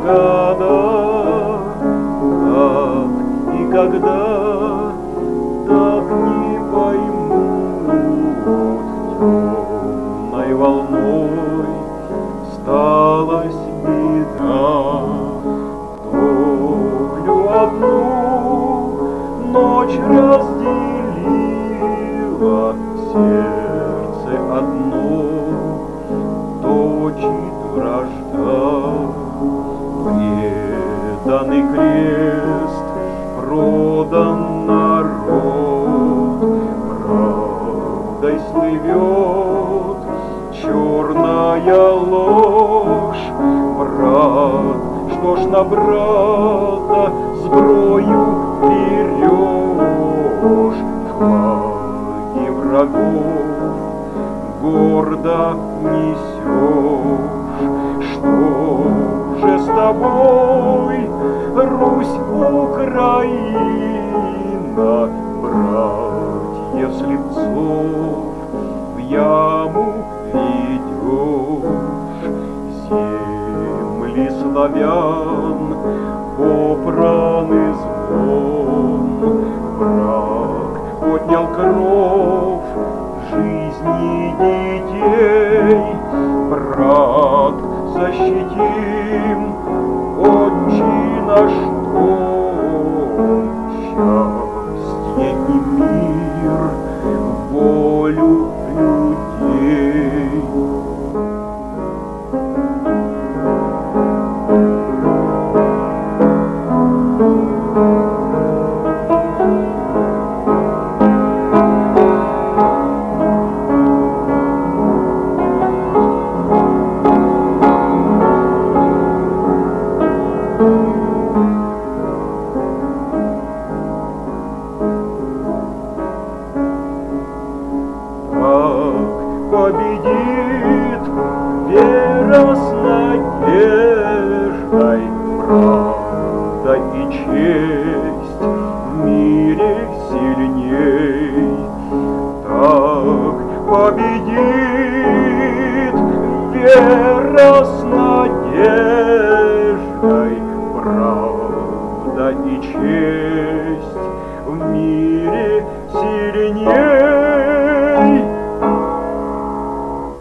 года, как и когда, так не поймут. Темной волной сталась беда, вдовлю одну ночь разделила, сердце одно точит вражда. Преданный крест, продан народ, правдой слывет черная ложь. Брат, что ж на брата зброю берешь, флаги врагов гордо несешь? Что же с тобой, Русь, Украина, братьев слепцов в яму ведешь? Земли славян попраны звон, враг поднял кровь жизни детей. Брат, защитим отче наш дом, счастье и мир, волю людей. Победит вера с надеждой, правда и честь в мире сильней. Так победит вера с надеждой, правда и честь в мире сильней.